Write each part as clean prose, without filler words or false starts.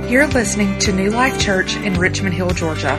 You're listening to New Life Church in Richmond Hill, Georgia.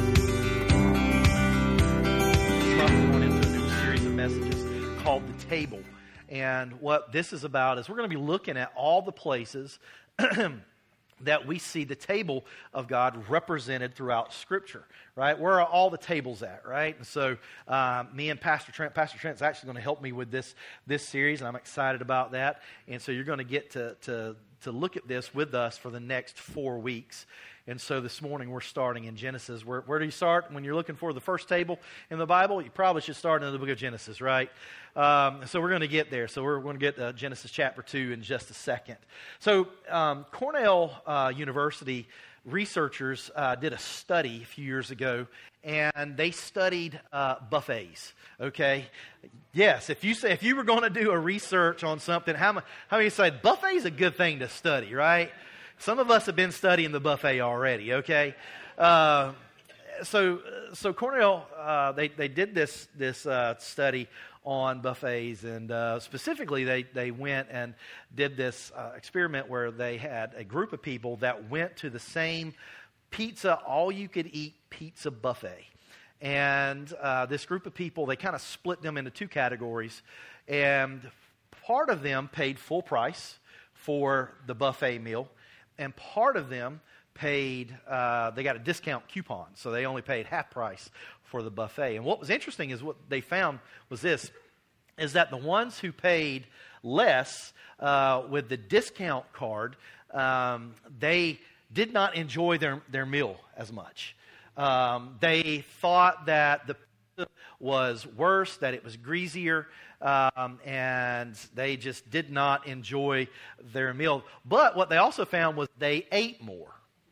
We're going into a new series of messages called The Table. And what this is about is we're going to be looking at all the places that we see the table of God represented throughout Scripture, right? Where are all the tables at, right? And so me and Pastor Trent's actually going to help me with this series, and I'm excited about that. And so you're going to get to look at this with us for the next 4 weeks. And so this morning we're starting in Genesis. Where do you start when you're looking for the first table in the Bible? You probably should start in the book of Genesis, right? So we're going to get there. So we're going to get to Genesis chapter 2 in just a second. So Cornell University researchers did a study a few years ago, and they studied buffets. Okay, yes. If you were going to do a research on something, how many say buffet is a good thing to study, right? Some of us have been studying the buffet already. Okay, so Cornell they did this study on buffets, and specifically they went and did this experiment where they had a group of people that went to the same pizza, all-you-could-eat pizza buffet. And this group of people, they kind of split them into two categories, and part of them paid full price for the buffet meal, and part of them paid, they got a discount coupon, so they only paid half price for the buffet. And what was interesting is what they found was this, is that the ones who paid less with the discount card, they did not enjoy their meal as much. They thought that the pizza was worse, that it was greasier, and they just did not enjoy their meal. But what they also found was they ate more,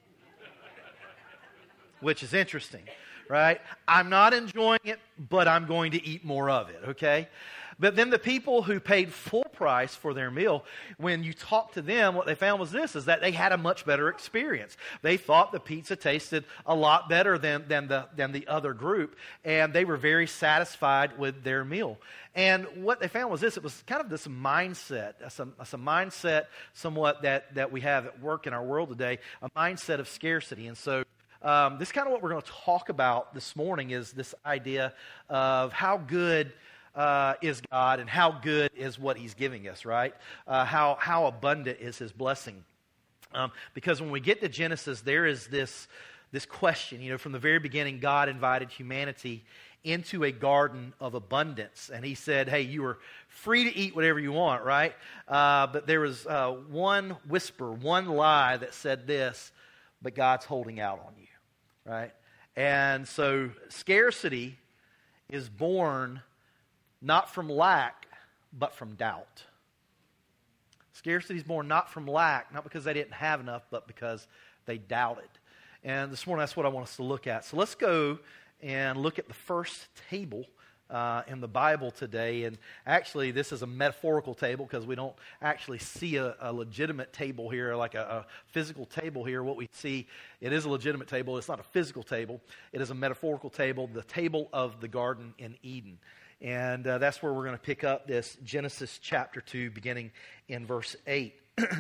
which is interesting, right? I'm not enjoying it, but I'm going to eat more of it, okay? But then the people who paid full price for their meal, when you talk to them, what they found was this, is that they had a much better experience. They thought the pizza tasted a lot better than the other group, and they were very satisfied with their meal. And what they found was this, it was kind of this mindset, a mindset somewhat that we have at work in our world today, a mindset of scarcity. And so this is kind of what we're going to talk about this morning, is this idea of how good is God and how good is what He's giving us, right? How abundant is His blessing? Because when we get to Genesis, there is this question. You know, from the very beginning, God invited humanity into a garden of abundance, and He said, "Hey, you are free to eat whatever you want," right? But there was one whisper, one lie that said this, "But God's holding out on you," right? And so scarcity is born not from lack, but from doubt. Scarcity is born not from lack, not because they didn't have enough, but because they doubted. And this morning, that's what I want us to look at. So let's go and look at the first table in the Bible today. And actually, this is a metaphorical table because we don't actually see a legitimate table here, like a physical table here. What we see, it is a legitimate table. It's not a physical table. It is a metaphorical table, the table of the garden in Eden. And that's where we're going to pick up this Genesis chapter 2, beginning in verse 8.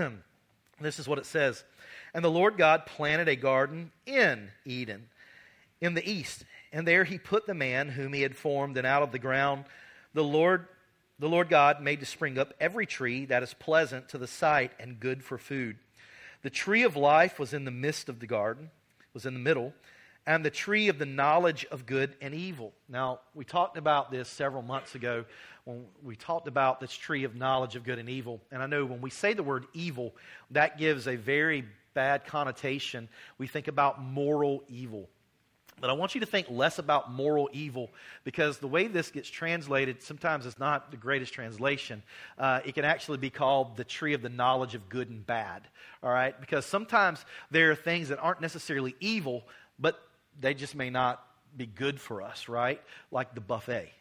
This is what it says. "And the Lord God planted a garden in Eden, in the east, and there He put the man whom He had formed, and out of the ground the Lord God made to spring up every tree that is pleasant to the sight and good for food. The tree of life was in the midst of the garden, was in the middle, and the tree of the knowledge of good and evil." Now, we talked about this several months ago when we talked about this tree of knowledge of good and evil. And I know when we say the word evil, that gives a very bad connotation. We think about moral evil. But I want you to think less about moral evil, because the way this gets translated sometimes is not the greatest translation. It can actually be called the tree of the knowledge of good and bad. All right? Because sometimes there are things that aren't necessarily evil, but they just may not be good for us, right? Like the buffet.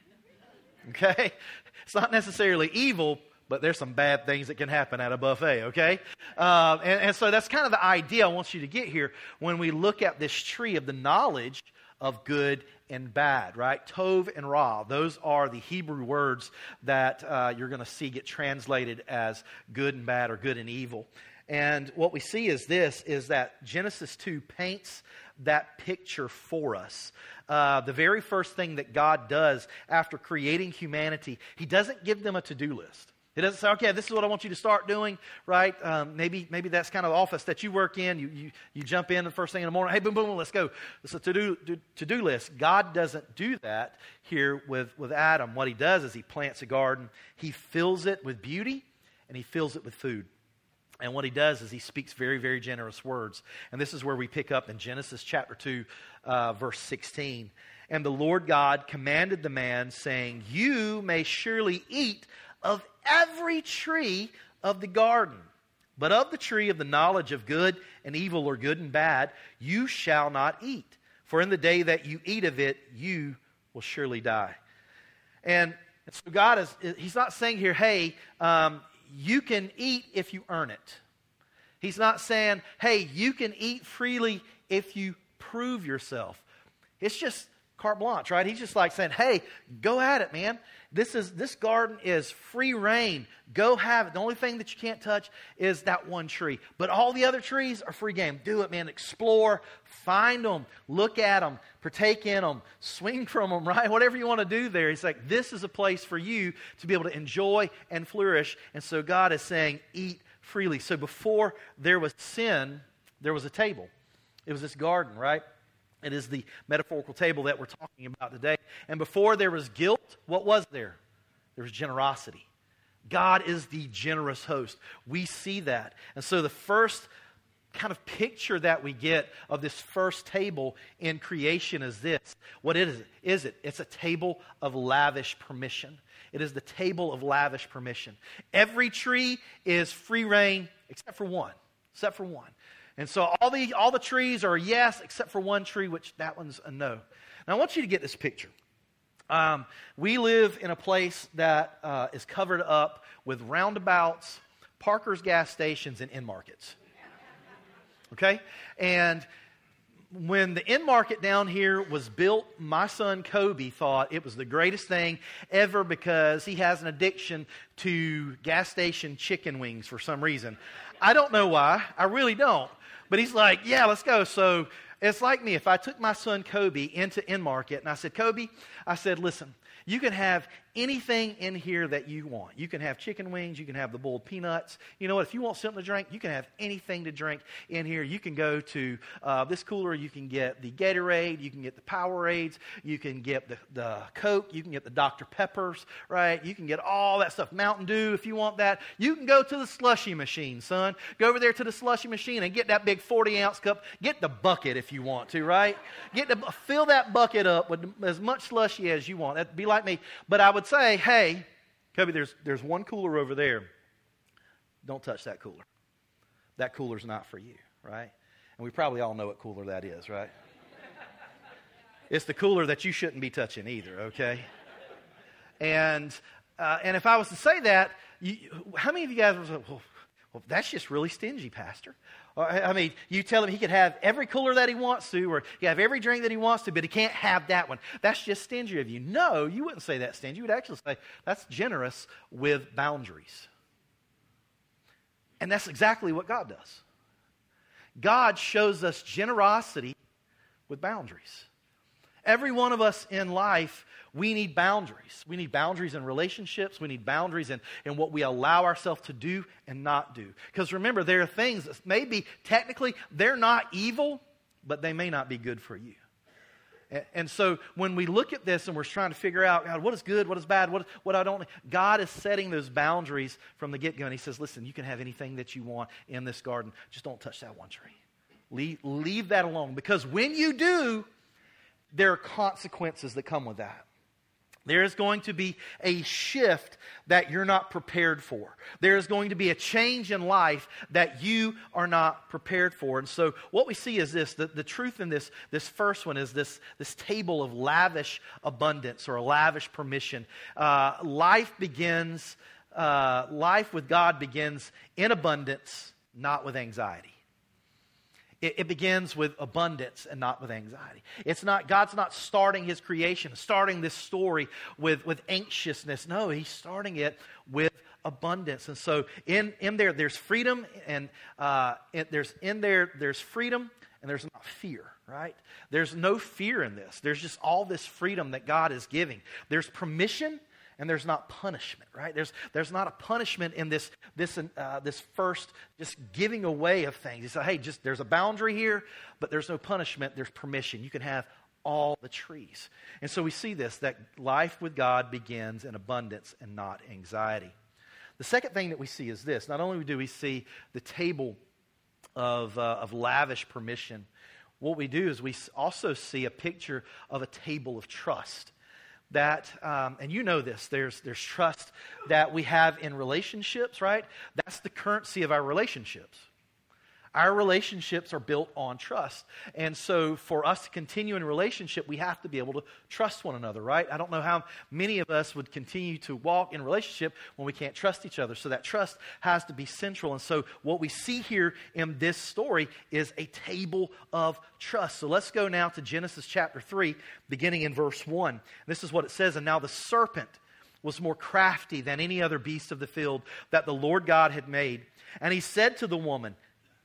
Okay? It's not necessarily evil, but there's some bad things that can happen at a buffet, okay? And so that's kind of the idea I want you to get here when we look at this tree of the knowledge of good and bad, right? Tov and Ra, those are the Hebrew words that you're going to see get translated as good and bad or good and evil. And what we see is this, is that Genesis 2 paints that picture for us. The very first thing that God does after creating humanity, He doesn't give them a to-do list. He doesn't say, okay, this is what I want you to start doing, right? Maybe that's kind of the office that you work in. You jump in the first thing in the morning. Hey, boom, boom, let's go. It's a to-do list. God doesn't do that here with Adam. What He does is He plants a garden. He fills it with beauty, and He fills it with food. And what He does is He speaks very, very generous words. And this is where we pick up in Genesis chapter 2, verse 16. And the Lord God commanded the man, saying, you may surely eat of every tree of the garden, but of the tree of the knowledge of good and evil, or good and bad, you shall not eat. For in the day that you eat of it, you will surely die. And so God He's not saying here, hey, you can eat if you earn it. He's not saying, hey, you can eat freely if you prove yourself. It's just carte blanche, right? He's just like saying, hey, go at it, man. This garden is free reign. Go have it. The only thing that you can't touch is that one tree. But all the other trees are free game. Do it, man. Explore. Find them. Look at them. Partake in them. Swing from them, right? Whatever you want to do there. He's like, this is a place for you to be able to enjoy and flourish. And so God is saying, eat freely. So before there was sin, there was a table. It was this garden, right? It is the metaphorical table that we're talking about today. And before there was guilt, what was there? There was generosity. God is the generous host. We see that. And so the first kind of picture that we get of this first table in creation is this. What is it? It's a table of lavish permission. It is the table of lavish permission. Every tree is free reign except for one. Except for one. And so all the trees are a yes, except for one tree, which that one's a no. Now I want you to get this picture. We live in a place that is covered up with roundabouts, Parker's gas stations, and end markets. Okay? And when the end market down here was built, my son Kobe thought it was the greatest thing ever because he has an addiction to gas station chicken wings for some reason. I don't know why. I really don't. But he's like, yeah, let's go. So it's like me. If I took my son Kobe into end market and I said, Kobe, I said, listen, you can have anything in here that you want. You can have chicken wings. You can have the boiled peanuts. You know what? If you want something to drink, you can have anything to drink in here. You can go to this cooler. You can get the Gatorade. You can get the Powerades. You can get the Coke. You can get the Dr. Peppers, right? You can get all that stuff. Mountain Dew if you want that. You can go to the slushy machine, son. Go over there to the slushy machine and get that big 40-ounce cup. Get the bucket if you want to, right? Fill that bucket up with as much slushy as you want. That'd be like me. But I would say, hey, Kobe, there's one cooler over there. Don't touch that cooler. That cooler's not for you, right? And we probably all know what cooler that is, right? It's the cooler that you shouldn't be touching either, okay? And if I was to say that, how many of you guys would say, well, that's just really stingy, Pastor? I mean, you tell him he can have every cooler that he wants to, or he can have every drink that he wants to, but he can't have that one. That's just stingy of you. No, you wouldn't say that's stingy. You would actually say that's generous with boundaries. And that's exactly what God does. God shows us generosity with boundaries. Every one of us in life, we need boundaries. We need boundaries in relationships. We need boundaries in what we allow ourselves to do and not do. Because remember, there are things that maybe technically they're not evil, but they may not be good for you. And so when we look at this and we're trying to figure out, God, what is good, what is bad, what I don't, God is setting those boundaries from the get-go. And He says, listen, you can have anything that you want in this garden. Just don't touch that one tree. Leave that alone. Because when you do, there are consequences that come with that. There is going to be a shift that you're not prepared for. There is going to be a change in life that you are not prepared for. And so what we see is this, the truth in this first one is this table of lavish abundance or lavish permission. Life with God begins in abundance, not with anxiety. It begins with abundance and not with anxiety. God's not starting His creation, starting this story with anxiousness. No, He's starting it with abundance. And so in there, there's freedom, and there's freedom, and there's not fear, right? There's no fear in this. There's just all this freedom that God is giving. There's permission, and there's not punishment, right? There's not a punishment in this first just giving away of things. You say, hey, just there's a boundary here, but there's no punishment. There's permission. You can have all the trees. And so we see this, that life with God begins in abundance and not anxiety. The second thing that we see is this. Not only do we see the table of lavish permission, what we do is we also see a picture of a table of trust. That, and you know this, there's trust that we have in relationships, right? That's the currency of our relationships. Our relationships are built on trust. And so for us to continue in a relationship, we have to be able to trust one another, right? I don't know how many of us would continue to walk in a relationship when we can't trust each other. So that trust has to be central. And so what we see here in this story is a table of trust. So let's go now to Genesis chapter 3, beginning in verse 1. This is what it says, "And now the serpent was more crafty than any other beast of the field that the Lord God had made. And he said to the woman,"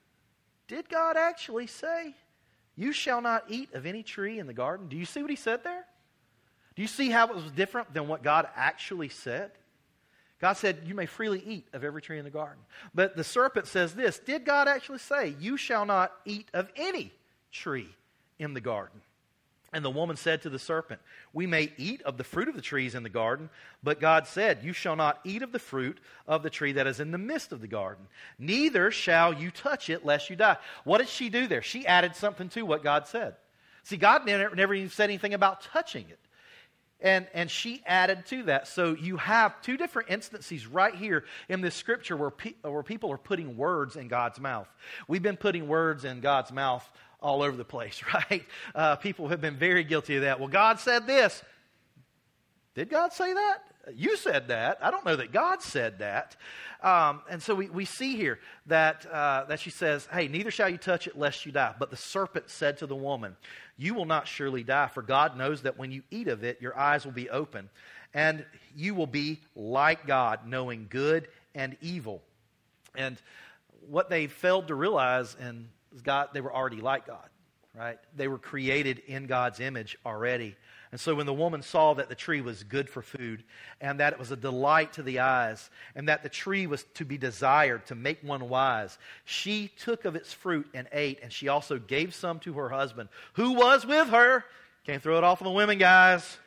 did God actually say, "You shall not eat of any tree in the garden"? Do you see what he said there? Do you see how it was different than what God actually said? God said, "You may freely eat of every tree in the garden." But the serpent says this, did God actually say, "You shall not eat of any tree in the garden"? And the woman said to the serpent, "We may eat of the fruit of the trees in the garden, but God said, 'You shall not eat of the fruit of the tree that is in the midst of the garden. Neither shall you touch it, lest you die.'" What did she do there? She added something to what God said. See, God never even said anything about touching it. And she added to that. So you have two different instances right here in this scripture where people are putting words in God's mouth. We've been putting words in God's mouth all over the place, right? People have been very guilty of that. Well, God said this. Did God say that? You said that. I don't know that God said that. And so we see here that she says, "Hey, neither shall you touch it lest you die." But the serpent said to the woman, "You will not surely die, for God knows that when you eat of it, your eyes will be open, and you will be like God, knowing good and evil." And what they failed to realize is God, they were already like God, right? They were created in God's image already. And so when the woman saw that the tree was good for food, and that it was a delight to the eyes, and that the tree was to be desired to make one wise, she took of its fruit and ate, and she also gave some to her husband, who was with her. Can't throw it off on the women, guys.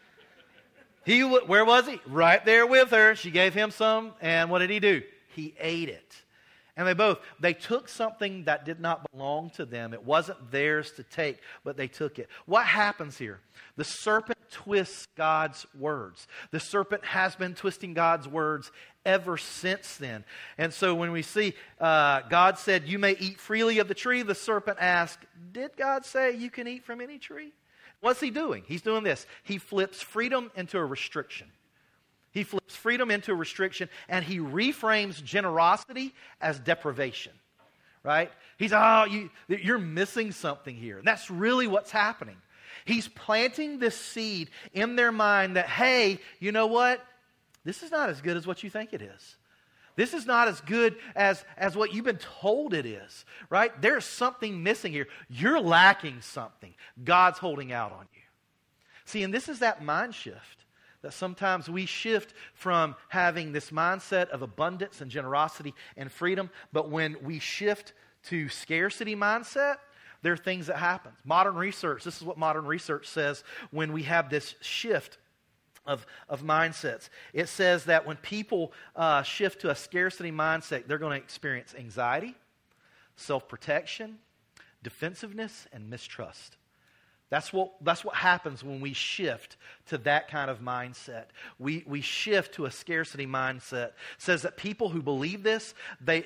Where was he? Right there with her. She gave him some, and what did he do? He ate it. And they took something that did not belong to them. It wasn't theirs to take, but they took it. What happens here? The serpent twists God's words. The serpent has been twisting God's words ever since then. And so when we see God said, "You may eat freely of the tree," the serpent asked, did God say you can eat from any tree? What's he doing? He's doing this. He flips freedom into a restriction. He flips freedom into a restriction, and he reframes generosity as deprivation, right? He's, you're missing something here. And that's really what's happening. He's planting this seed in their mind that, hey, you know what? This is not as good as what you think it is. This is not as good as what you've been told it is, right? There's something missing here. You're lacking something. God's holding out on you. See, and this is that mind shift. That sometimes we shift from having this mindset of abundance and generosity and freedom, but when we shift to scarcity mindset, there are things that happen. Modern research, this is what modern research says when we have this shift of mindsets. It says that when people shift to a scarcity mindset, they're going to experience anxiety, self-protection, defensiveness, and mistrust. That's what happens when we shift to that kind of mindset. We shift to a scarcity mindset. It says that people who believe this, they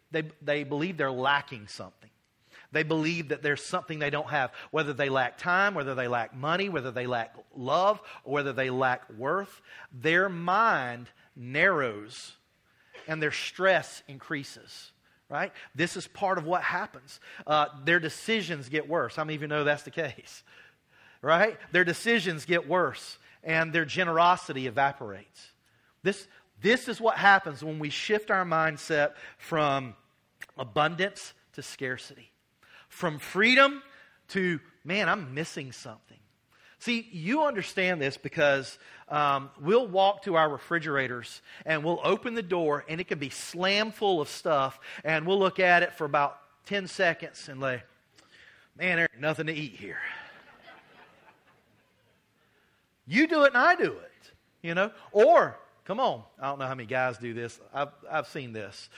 believe they're lacking something. They believe that there's something they don't have, whether they lack time, whether they lack money, whether they lack love, or whether they lack worth. Their mind narrows and their stress increases. Right? This is part of what happens. Their decisions get worse. How many of you know that's the case? Right? Their decisions get worse and their generosity evaporates. This is what happens when we shift our mindset from abundance to scarcity. From freedom to, man, I'm missing something. See, you understand this because we'll walk to our refrigerators and we'll open the door and it can be slammed full of stuff, and we'll look at it for about 10 seconds and like, man, there ain't nothing to eat here. You do it and I do it, you know. Or, come on, I don't know how many guys do this. I've seen this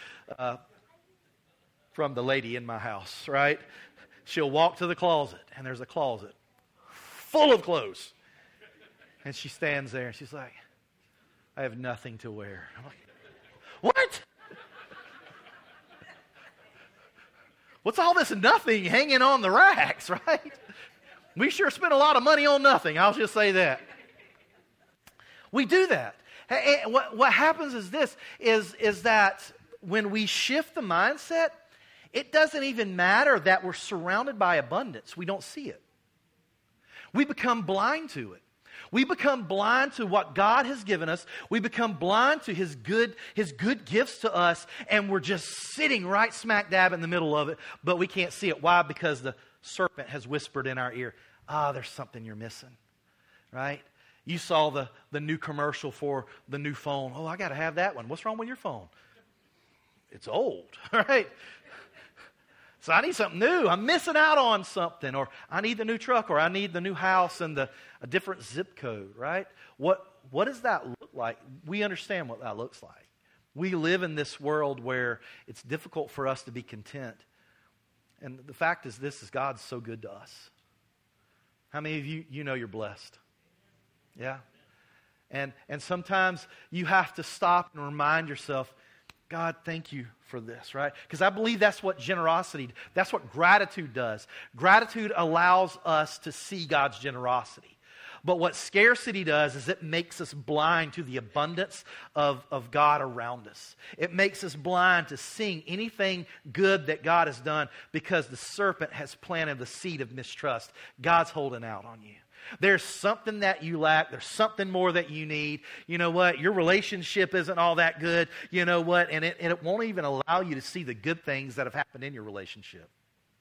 from the lady in my house, right? She'll walk to the closet and there's a closet full of clothes. And she stands there and she's like, I have nothing to wear. I'm like, what? What's all this nothing hanging on the racks, right? We sure spent a lot of money on nothing. I'll just say that. We do that. What happens is this, is that when we shift the mindset, it doesn't even matter that we're surrounded by abundance. We don't see it. We become blind to it. We become blind to what God has given us. We become blind to His good gifts to us, and we're just sitting right smack dab in the middle of it, but we can't see it. Why? Because the serpent has whispered in our ear, there's something you're missing, right? You saw the new commercial for the new phone. I got to have that one. What's wrong with your phone? It's old, right? So I need something new. I'm missing out on something. Or I need the new truck, or I need the new house and a different zip code, right? What does that look like? We understand what that looks like. We live in this world where it's difficult for us to be content. And the fact is this, is God's so good to us. How many of you know you're blessed? Yeah? And sometimes you have to stop and remind yourself, God, thank you for this, right? Because I believe that's what generosity, that's what gratitude does. Gratitude allows us to see God's generosity. But what scarcity does is it makes us blind to the abundance of God around us. It makes us blind to seeing anything good that God has done because the serpent has planted the seed of mistrust. God's holding out on you. There's something that you lack. There's something more that you need. You know what? Your relationship isn't all that good. You know what? And it won't even allow you to see the good things that have happened in your relationship.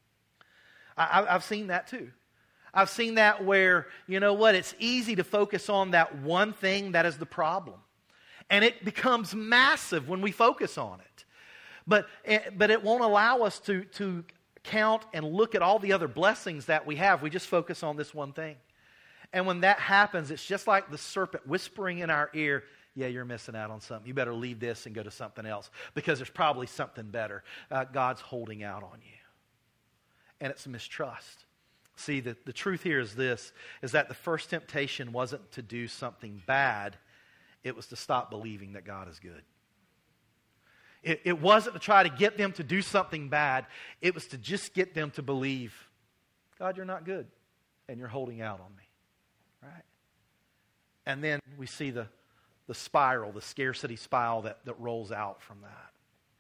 I've seen that too. I've seen that where, you know what? It's easy to focus on that one thing that is the problem. And it becomes massive when we focus on it. But it won't allow us to count and look at all the other blessings that we have. We just focus on this one thing. And when that happens, it's just like the serpent whispering in our ear, yeah, you're missing out on something. You better leave this and go to something else because there's probably something better. God's holding out on you. And it's mistrust. See, the truth here is this, is that the first temptation wasn't to do something bad. It was to stop believing that God is good. It wasn't to try to get them to do something bad. It was to just get them to believe, God, you're not good, and you're holding out on me. Right? And then we see the spiral, the scarcity spiral that rolls out from that.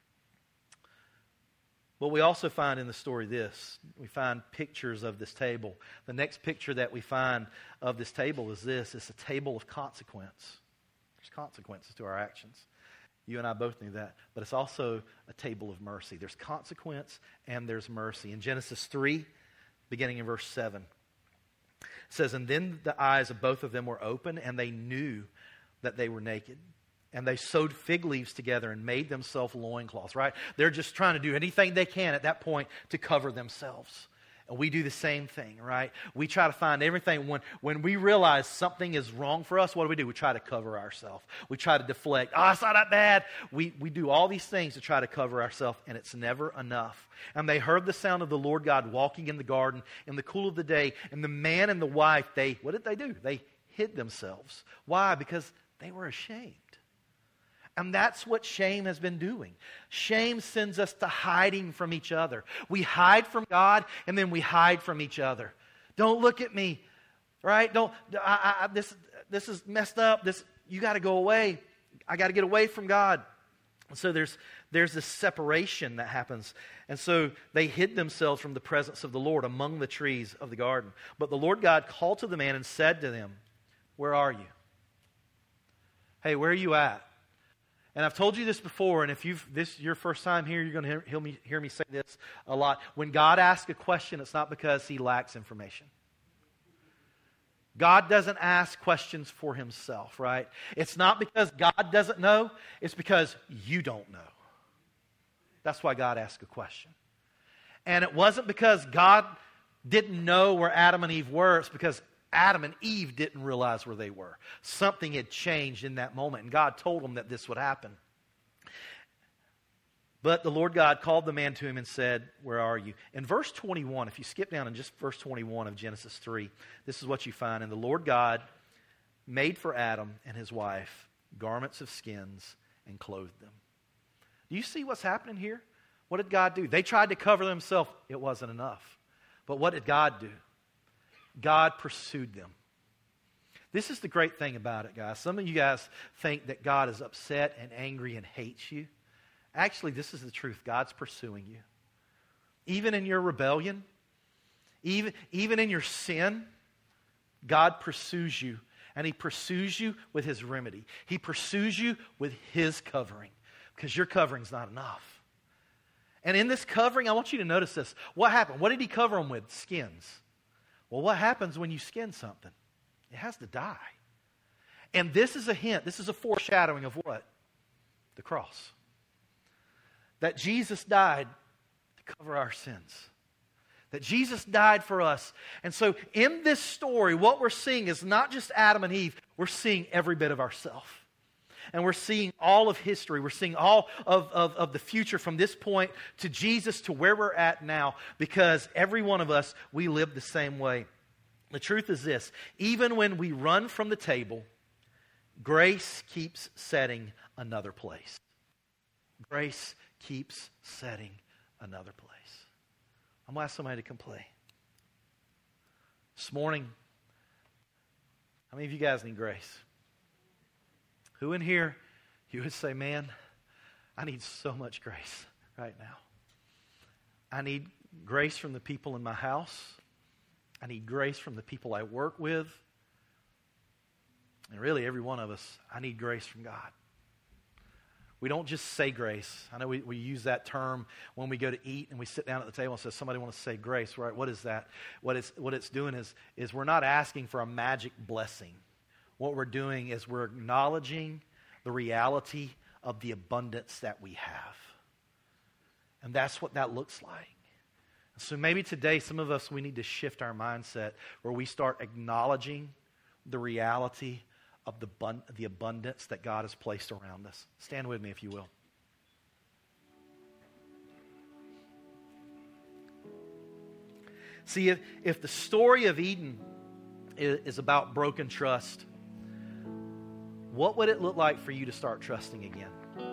But we also find in the story this. We find pictures of this table. The next picture that we find of this table is this. It's a table of consequence. There's consequences to our actions. You and I both knew that. But it's also a table of mercy. There's consequence and there's mercy. In Genesis 3, beginning in verse 7, it says, and then the eyes of both of them were open, and they knew that they were naked. And they sewed fig leaves together and made themselves loincloths, right? They're just trying to do anything they can at that point to cover themselves. And we do the same thing, right? We try to find everything. When we realize something is wrong for us, what do? We try to cover ourselves. We try to deflect. It's not that bad. We do all these things to try to cover ourselves, and it's never enough. And they heard the sound of the Lord God walking in the garden in the cool of the day. And the man and the wife, what did they do? They hid themselves. Why? Because they were ashamed. And that's what shame has been doing. Shame sends us to hiding from each other. We hide from God, and then we hide from each other. Don't look at me, right? This is messed up. You got to go away. I got to get away from God. So there's this separation that happens. And so they hid themselves from the presence of the Lord among the trees of the garden. But the Lord God called to the man and said to them, where are you? Hey, where are you at? And I've told you this before, and if this is your first time here, you're going to hear me say this a lot. When God asks a question, it's not because He lacks information. God doesn't ask questions for Himself, right? It's not because God doesn't know. It's because you don't know. That's why God asked a question. And it wasn't because God didn't know where Adam and Eve were. It's because Adam and Eve didn't realize where they were. Something had changed in that moment, and God told them that this would happen. But the Lord God called the man to him and said, where are you? In verse 21, if you skip down in just verse 21 of Genesis 3, this is what you find. And the Lord God made for Adam and his wife garments of skins and clothed them. Do you see what's happening here? What did God do? They tried to cover themselves. It wasn't enough. But what did God do? God pursued them. This is the great thing about it, guys. Some of you guys think that God is upset and angry and hates you. Actually, this is the truth. God's pursuing you. Even in your rebellion, even in your sin, God pursues you. And He pursues you with His remedy. He pursues you with His covering. Because your covering's not enough. And in this covering, I want you to notice this. What happened? What did He cover them with? Skins. Well, what happens when you skin something? It has to die. And this is a hint. This is a foreshadowing of what? The cross. That Jesus died to cover our sins. That Jesus died for us. And so in this story, what we're seeing is not just Adam and Eve. We're seeing every bit of ourselves. And we're seeing all of history. We're seeing all of the future from this point to Jesus to where we're at now. Because every one of us, we live the same way. The truth is this. Even when we run from the table, grace keeps setting another place. Grace keeps setting another place. I'm going to ask somebody to come play. This morning, how many of you guys need grace? Who in here, you would say, man, I need so much grace right now. I need grace from the people in my house. I need grace from the people I work with. And really, every one of us, I need grace from God. We don't just say grace. I know we use that term when we go to eat and we sit down at the table and say, somebody wants to say grace, right? What is that? What it's doing is we're not asking for a magic blessing. What we're doing is we're acknowledging the reality of the abundance that we have. And that's what that looks like. So maybe today, some of us, we need to shift our mindset where we start acknowledging the reality of the abundance that God has placed around us. Stand with me if you will. See, if the story of Eden is about broken trust, what would it look like for you to start trusting again?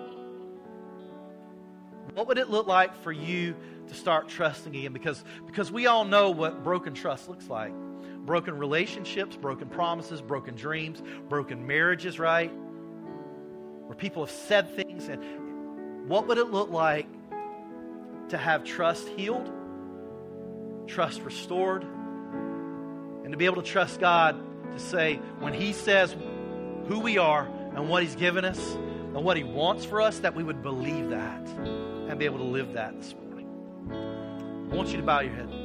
What would it look like for you to start trusting again? Because we all know what broken trust looks like. Broken relationships, broken promises, broken dreams, broken marriages, right? Where people have said things. And what would it look like to have trust healed, trust restored, and to be able to trust God to say, when He says who we are and what He's given us and what He wants for us, that we would believe that and be able to live that this morning. I want you to bow your head.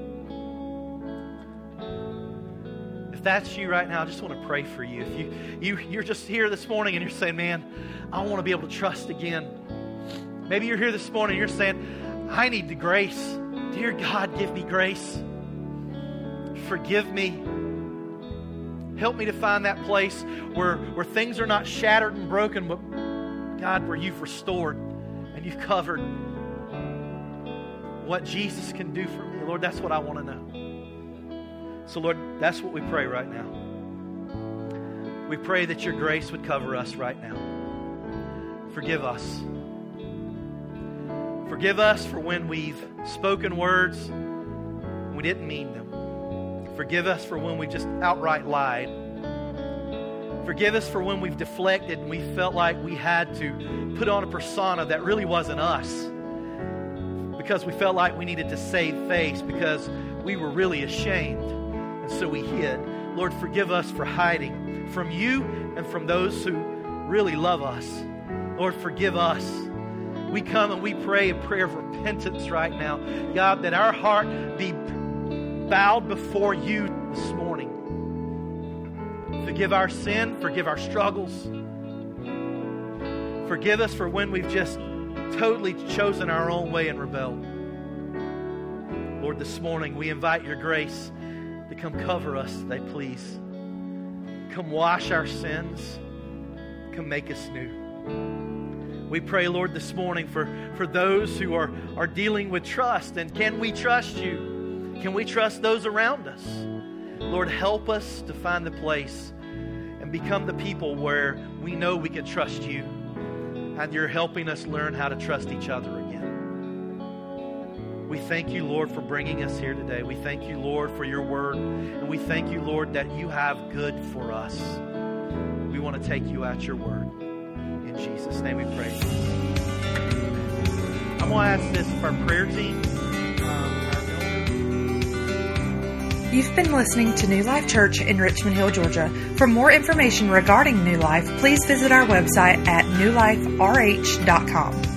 If that's you right now, I just want to pray for you. If you're just here this morning and you're saying, man, I want to be able to trust again. Maybe you're here this morning and you're saying, I need the grace. Dear God, give me grace. Forgive me. Help me to find that place where things are not shattered and broken, but God, where you've restored and you've covered what Jesus can do for me. Lord, that's what I want to know. So Lord, that's what we pray right now. We pray that your grace would cover us right now. Forgive us. Forgive us for when we've spoken words and we didn't mean them. Forgive us for when we just outright lied. Forgive us for when we've deflected and we felt like we had to put on a persona that really wasn't us. Because we felt like we needed to save face because we were really ashamed. And so we hid. Lord, forgive us for hiding from you and from those who really love us. Lord, forgive us. We come and we pray a prayer of repentance right now. God, that our heart be bowed before you this morning. Forgive our sin. Forgive our struggles. Forgive us for when we've just totally chosen our own way and rebelled. Lord, this morning we invite your grace to come cover us today, please. Come wash our sins. Come make us new. We pray, Lord, this morning for those who are dealing with trust. And can we trust you? Can we trust those around us? Lord, help us to find the place and become the people where we know we can trust you. And you're helping us learn how to trust each other again. We thank you, Lord, for bringing us here today. We thank you, Lord, for your word. And we thank you, Lord, that you have good for us. We want to take you at your word. In Jesus' name we pray. I'm going to ask this of our prayer team. You've been listening to New Life Church in Richmond Hill, Georgia. For more information regarding New Life, please visit our website at newliferh.com.